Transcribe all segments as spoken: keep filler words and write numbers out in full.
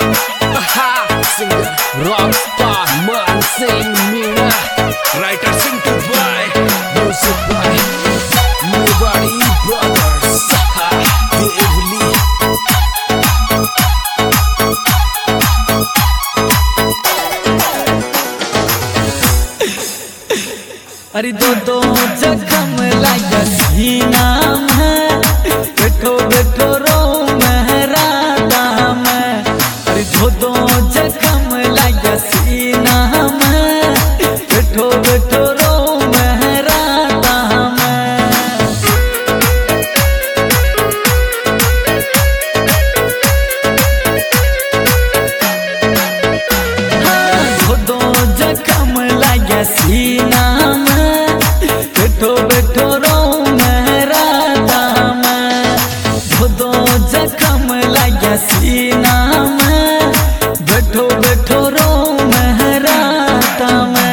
Singer, rockstar, man sing Meena, writer sing to boy, music boy, nobody brothers, Devli. अरे दो दो जख्म लाया सीना में, बैठो बैठो रो महराता में। अरे दो दो जख्म लाया सीना में, बैठो बैठो रो महराता में। हाँ, दो दो जख्म लाया सीना में, बैठो बैठो रो महराता में। दो दो जख्म लाया सीना में, बैठो बैठो रो महराता में।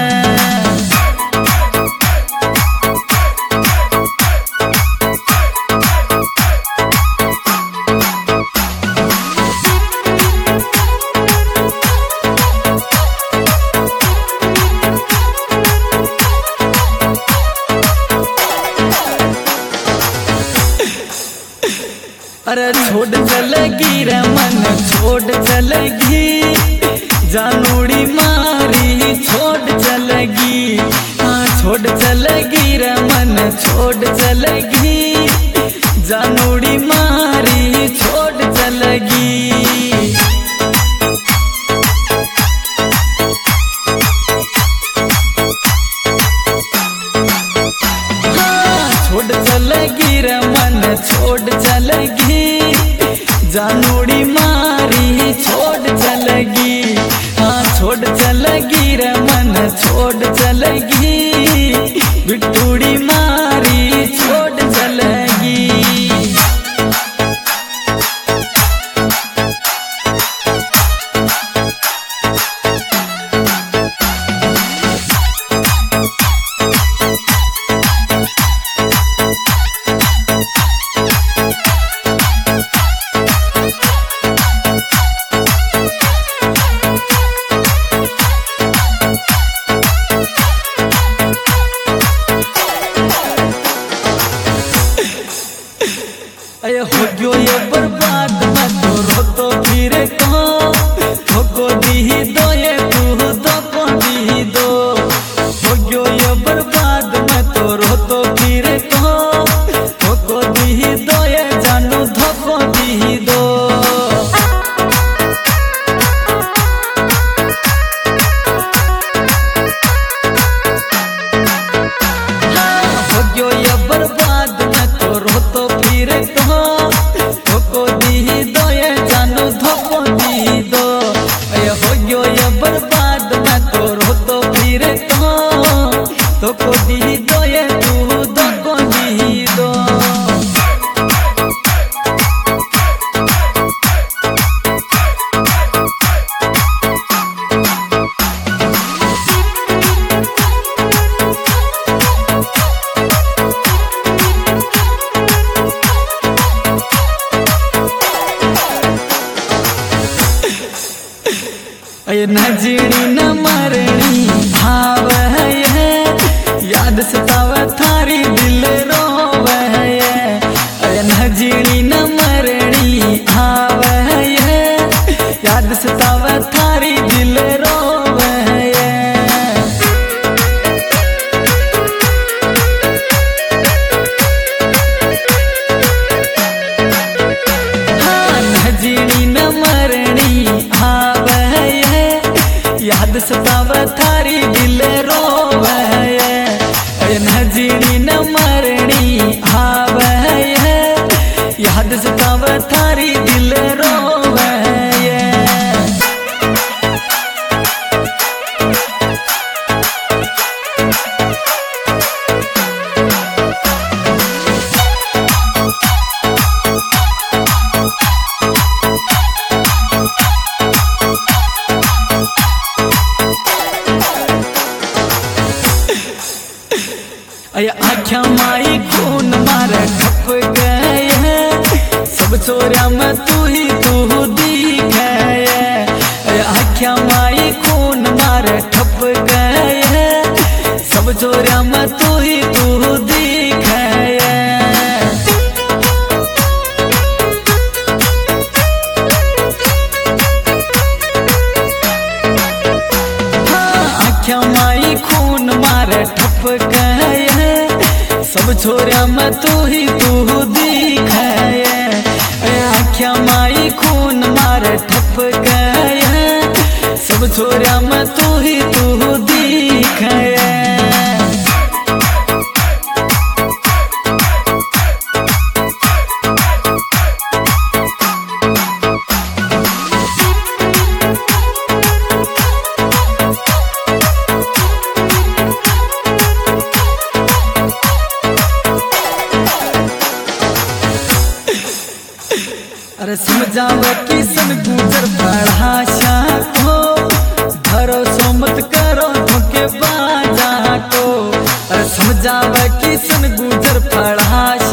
अरे छोड़ चलेगी रे मन छोड़ चलेगी, जानूड़ी मारी छोड़ चलेगी। हाँ छोड़ चलेगी रे मन छोड़ चलेगी, जानूड़ी मारी छोड़ चलेगी। छोड़ चलेगी रे मन छोड़ चलेगी, जानूड़ी मारी छोड़ चलेगी। हाँ छोड़ चलेगी रे मन छोड़ चलेगी, बिटूड़ी मारी छोड़ चलेगी। अरे हो गयो ये बर्बाद मैं तो रो तो फिर को ठोको दी दो ये तू दो को दी दो। हो गयो ये बर्बाद मैं तो रो तो फिर को ठोको दी दो ये जानू धोको दी दो। हो गयो ये बर्बाद मैं तो रो तो फिर को धोको दी दो ये जानू धोको दी दो। ये हो गयो ये बर्बाद मैं तो रो तो फिर को धोको दी दो ये तू धोको दी दो। ये न जीनी न मरनी भाव है, याद सताव थारी दिल रोव है। ये न जीनी न मरनी भाव है, याद सताव थारी दिल रोव है। हाँ न जीनी न मरनी भाव है, याद सताव थारी दिल रोव है। न जीनी न मरनी भाव है, याद सताव थारी दिल रोव है। आख्या माई खून मारे ठप गए हैं, सब छोरा में तू ही तू दिखे। मारे ठप गए सब जोरिया में तू ही तू दिखे आख्या माई खून मारे ठप गए सब छोरिया में तू ही तू दिखे आख्या माई खून मारे ठप गए सब छोरिया में तू ही तू दिखे अरे समझाव किसन गुजर पढ़ाशा को भरोसा मत करो धोखे बाजा को अरे समझाव किसन गुजर पढ़ाशा